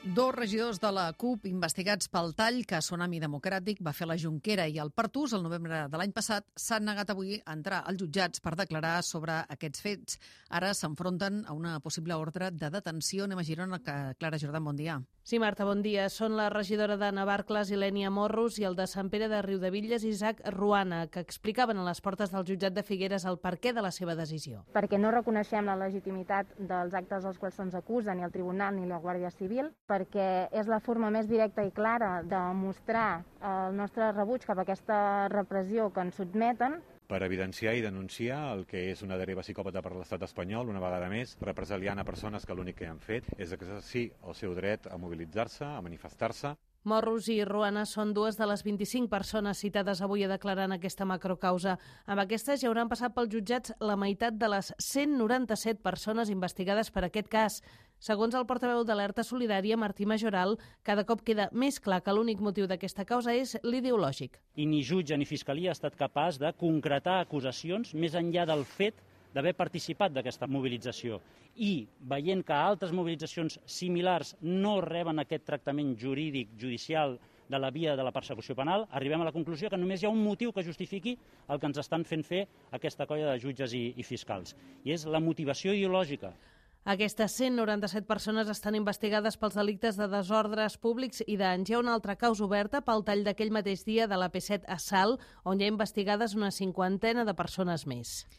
Dos regidors de la CUP investigats pel tall que Tsunami Democràtic va fer a la Jonquera i al Pertús el novembre de l'any passat s'han negat avui a entrar als jutjats per declarar sobre aquests fets. Ara s'enfronten a una possible ordre de detenció. Anem a Girona. Clara Jordan, bon dia. Sí, Marta, bon dia. Són la regidora de Navarcles, Ilenia Morros, i el de Sant Pere de Riudebitlles, Isaac Ruana, que explicaven a les portes del jutjat de Figueres el perquè de la seva decisió. Perquè no reconeixem la legitimitat dels actes als quals se'ns acusa ni el Tribunal ni la Guàrdia Civil, perquè és la forma més directa i clara de mostrar el nostre rebuig cap a aquesta repressió que ens sotmeten, per evidenciar i denunciar el que és una deriva psicòpata per l'estat espanyol, una vegada més, represaliant a persones que l'únic que han fet és exercir el seu dret a mobilitzar-se, a manifestar-se. Morros i Ruana són dues de les 25 persones citades avui a declarar en aquesta macrocausa. Amb aquestes ja hauran passat pels jutjats la meitat de les 197 persones investigades per aquest cas. Segons el portaveu d'Alerta Solidària, Martí Majoral, cada cop queda més clar que l'únic motiu d'aquesta causa és l'ideològic. I ni jutge ni fiscalia ha estat capaç de concretar acusacions més enllà del fet d'haver participat d'aquesta mobilització. I veient que altres mobilitzacions similars no reben aquest tractament jurídic, judicial, de la via de la persecució penal, arribem a la conclusió que només hi ha un motiu que justifiqui el que ens estan fent fer aquesta colla de jutges i fiscals. I és la motivació ideològica. Aquestes 197 persones estan investigades pels delictes de desordres públics i danys. Hi ha una altra causa oberta pel tall d'aquell mateix dia de l'AP7 a Salt, on hi ha investigades una cinquantena de persones més.